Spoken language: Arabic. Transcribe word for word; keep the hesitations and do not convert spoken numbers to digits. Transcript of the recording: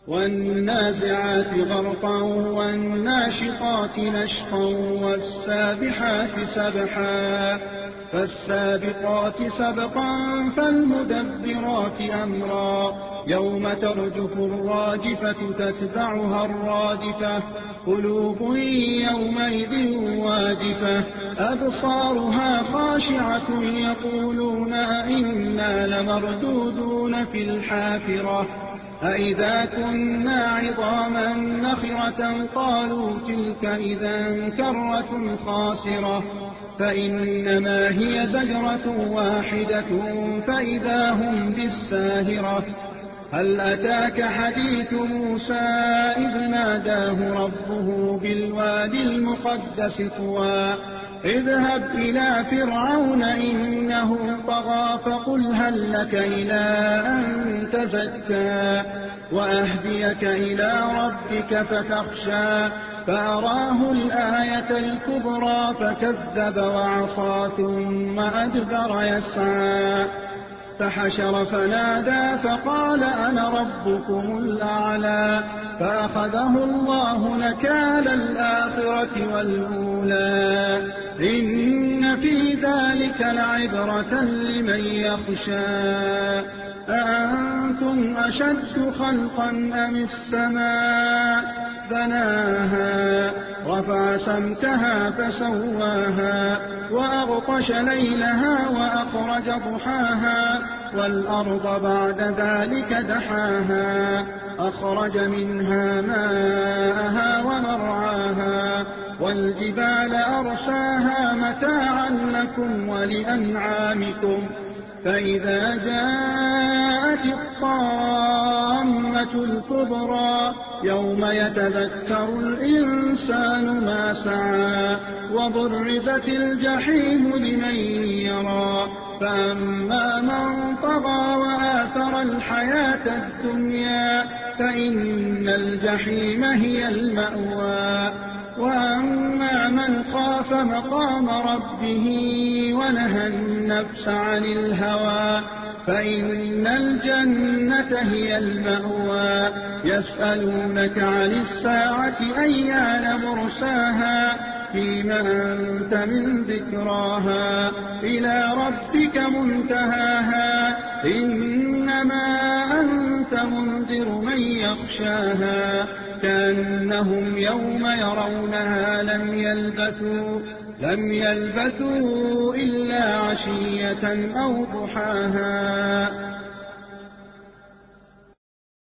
والنازعات غرقا والناشطات نشطا والسابحات سبحا فالسابقات سبقا فالمدبرات أمرا يوم ترجف الراجفة تتبعها الرادفة قلوب يومئذ واجفة أبصارها خاشعة يقولون إنا لمردودون في الحافرة أإذا كنا عظاما نخرة قالوا تلك إذا كرة خاسرة فإنما هي زجرة واحدة فإذا هم بالساهرة هل أتاك حديث موسى إذ ناداه ربه بالوادي المقدس طوى اذهب إلى فرعون إنه طغى فقل هل لك إلى أن تزكى وأهديك إلى ربك فتخشى فأراه الآية الكبرى فكذب وعصى ثم أدبر يسعى فحشر فنادى فقال أنا ربكم الأعلى فأخذه الله نكال الآخرة والأولى إن في ذلك لعبرة لمن يخشى أأنتم أشد خلقا أم السماء بناها رفع سمكها فسواها وأغطش ليلها وأخرج ضحاها والأرض بعد ذلك دحاها أخرج منها ماءها ومرعاها والجبال أرساها متاعا لكم ولأنعامكم فإذا جاءت الطامة الكبرى يوم يتذكر الإنسان ما سعى وبرزت الجحيم لمن يرى فأما من طغى وآثر الحياة الدنيا فإن الجحيم هي المأوى وأما من خاف مقام ربه ونهى النفس عن الهوى فإن الجنة هي المأوى يسألونك عن الساعة أيان مرساها فيما أنت من ذكراها إلى ربك منتهاها إنما أنت منذر من يخشاها كأنهم يوم يرونها لم يلبثوا لم يلبثوا إلا عشية أو ضحاها